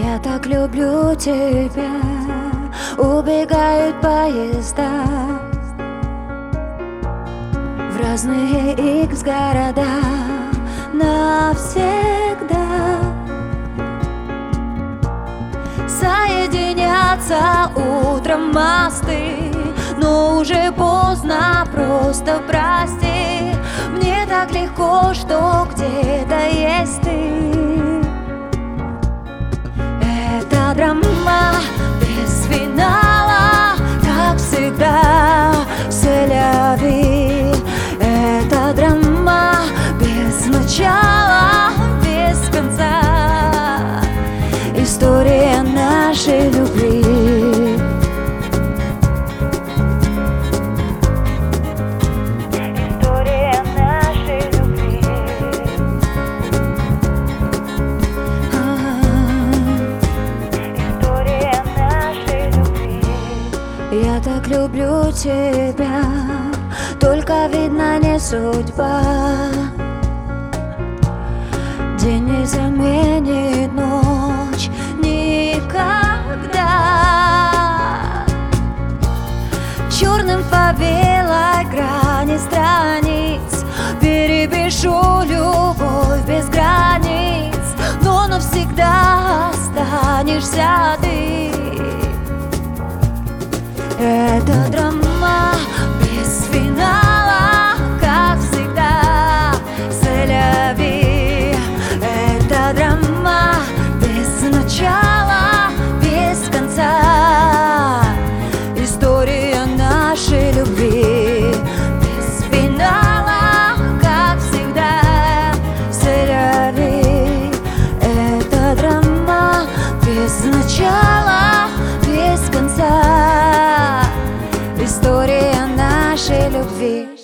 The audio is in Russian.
Я так люблю тебя, убегают поезда в разные икс города навсегда. Соединятся утром мосты, но уже поздно, просто прости. Мне так легко, что где-то есть ты. Это драма без финала, как всегда, c'est la vie. Это драма без начала, без конца, история нашей любви. История нашей любви. История нашей любви. Я так люблю тебя, только видно не судьба. День не заменит ночь никогда. Черным фавелой грани страниц перепишу любовь без границ, но навсегда останешься ты. Это драма без финала, как всегда, c'est la vie. Это драма без начала, без конца, история нашей любви. Без финала, как всегда, c'est la vie. Это драма без начала, без конца, история нашей любви.